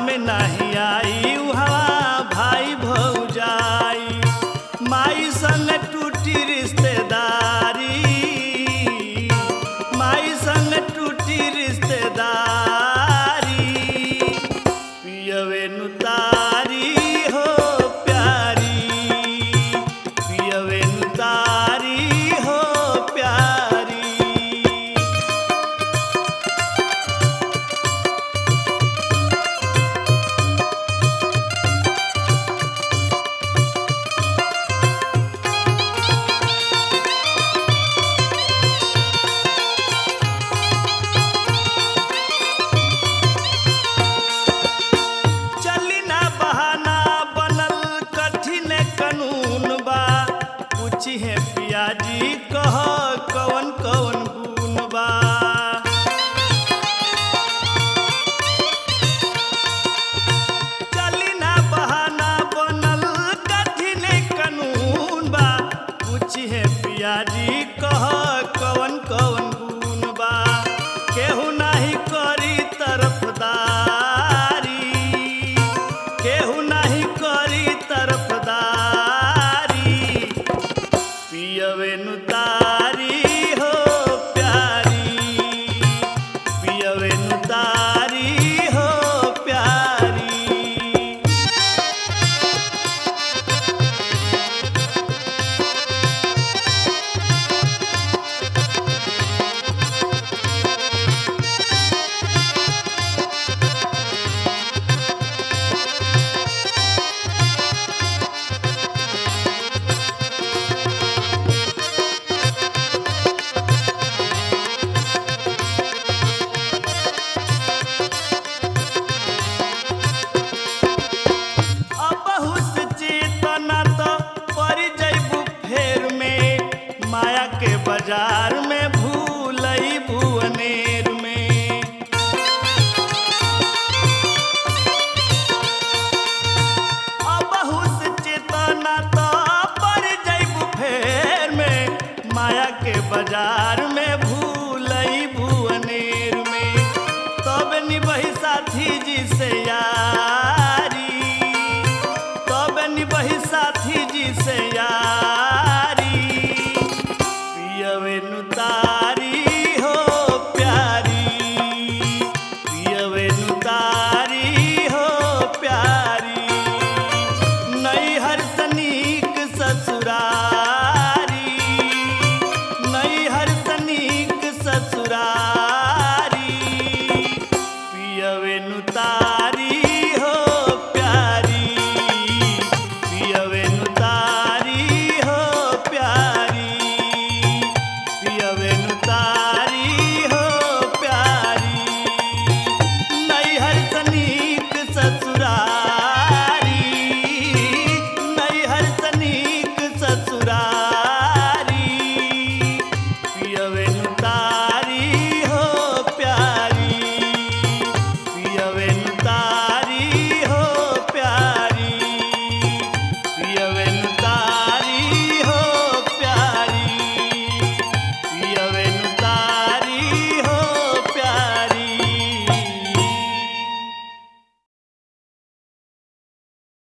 में नहीं आई हवा भाई भौजाई माई संग टूटी रिश्तेदारी माई संग टूटी रिश्तेदारी पियवे नुतारी हो प्यारी पियवे नुतारी हो प्यारी। चली ना बहाना बनल कठिन कानून बा पूछी है पियाजी कह कवन कवन गुण बा। चली ना बहाना बनल कठिन कानून बा पूछी है पियाजी कह कवन कवन गुण बा। केहू नाही करी तरफदारी केहू नाही करी तरफदारी पियवे नुतारी हो प्यारी पियवे नुतारी हो प्यारी। अबहु से चेतना तो पड़ जइबू फेर में माया के बाजार में भूलई भुवनेर में। अबहु से चेतना तो पड़ जइबू फेर में माया के बाजार में